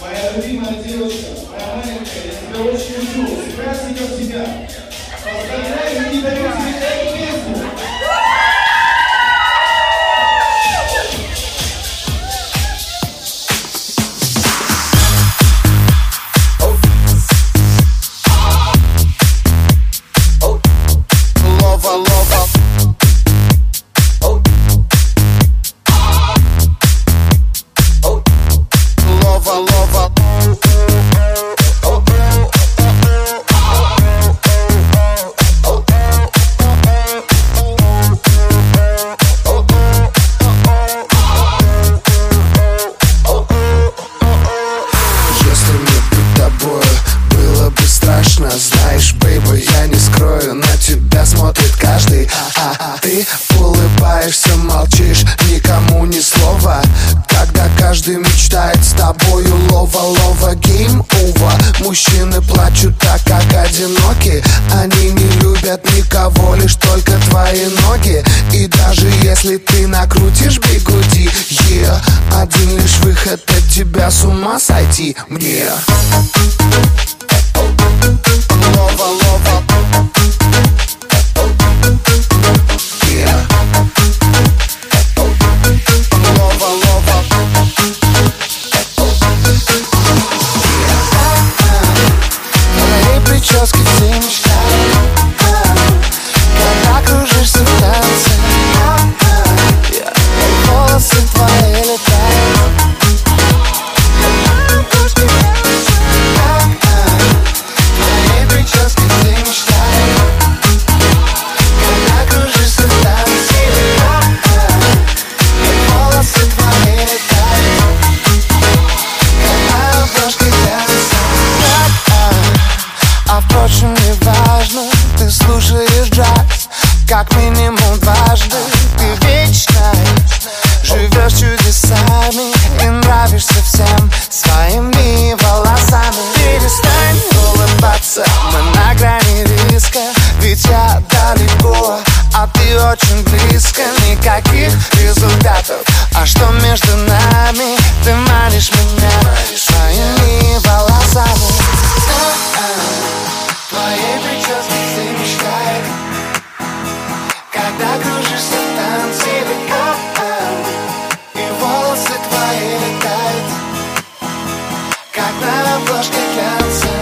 Моя любимая девочка, моя маленькая, я тебя очень люблю, с праздником тебя. Поздравляю и дарю тебе эту песню. Знаешь, бейби, я не скрою, на тебя смотрит каждый. Ты улыбаешься, молчишь, никому ни слова, когда каждый мечтает с тобою лова-лова, гейм over. Мужчины плачут так, как одиноки, они не любят никого, лишь только твои ноги. И даже если ты накрутишь бигуди, один лишь выход от тебя с ума сойти мне. Лова, лова. Yeah. Лова, лова. Твоей прически все мечтают, когда кружишься в танце. Волосы твои летают. Впрочем, не важно, ты слушаешь джаз как минимум дважды. Ты вечно живешь чудесами и нравишься всем своими волосами. Перестань улыбаться, мы на грани риска, ведь я далеко, а ты очень близко. Никаких результатов, а что между нами? Ты манишь меня своими волосами. Твоей прически все мечтают, когда кружишься в танце. И волосы твои летают, как на обложке глянца.